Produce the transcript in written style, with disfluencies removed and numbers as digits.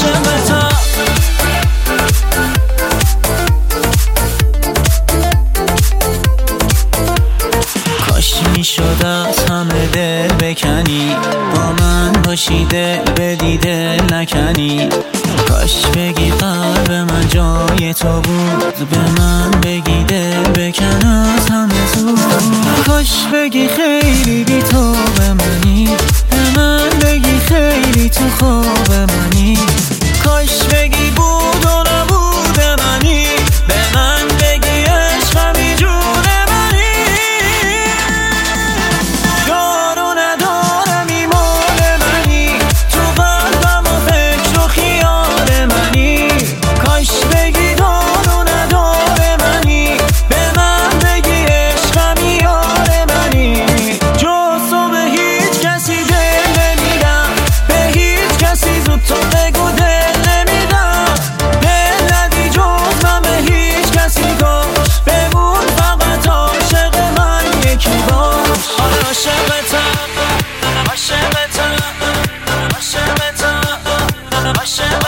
عاشقتم. کاش میشد از همه دل بکنی، با من باشی دل بدی دل نکنی. کاش بگی قلب من جای تو بود، به من بگی دل بکن از همه زود. کاش بگی خیلی بی تو به منی، به من بگی خیلی تو خواب منی. کاش بگی بود و نبود منی، به من بگی عشقمی جون منی. یارو ندارم ایمان منی، تو قلبم و فکر و خیال منی. کاش بگی دارو نداره منی، به من بگی عشقمی یار منی. جز تو به هیچ کسی دل نمیدم، به هیچ کسی زود تو بگو دل نمیدم. دل ندی جز من به هیچ کسی، کاش بمون فقط عاشق من یکی باش. عاشقتم، عاشقتم، عاشقتم، عاشقتم.